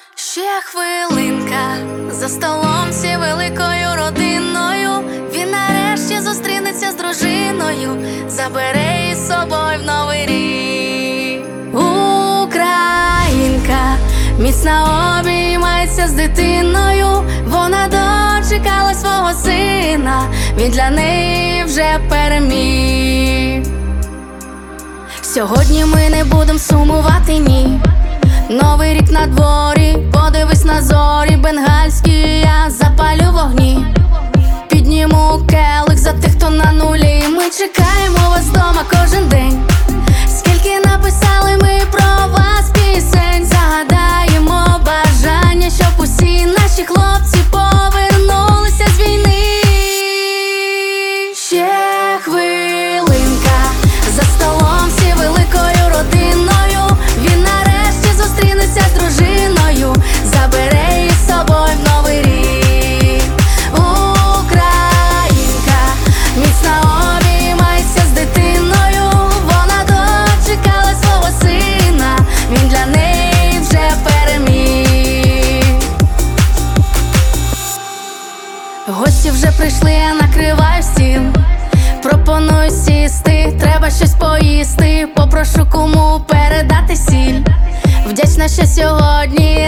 Ще хвилинка за столом всі великою родиною. Він нарешті зустрінеться з дружиною, забере її з собою в новий рік. Українка міцно обіймається з дитиною. Вона дочекала свого сина, він для неї вже переміг. Сьогодні ми не будем сумувати, ні. Новий рік на дворі, подивись на зорі бенгальські, я запалю вогні. Підніму келих за тих, хто на нулі. Ми чекаємо вас дома кожен день. Скільки написали ми про вас пісень. Загадаємо бажання, щоб усі наші хлопці повернулися з війни. Ще хвилинка за столом всі великою родиною. Він нарешті зустрінеться з дружиною, забере її з собою в новий рік. Українка міцно обіймається з дитиною. Вона дочекала свого сина, він для неї вже переміг. Гості вже прийшли, я накриваю стіл. Пропоную сісти, треба щось поїсти. Попрошу кому передати сіль. Вдячна, що сьогодні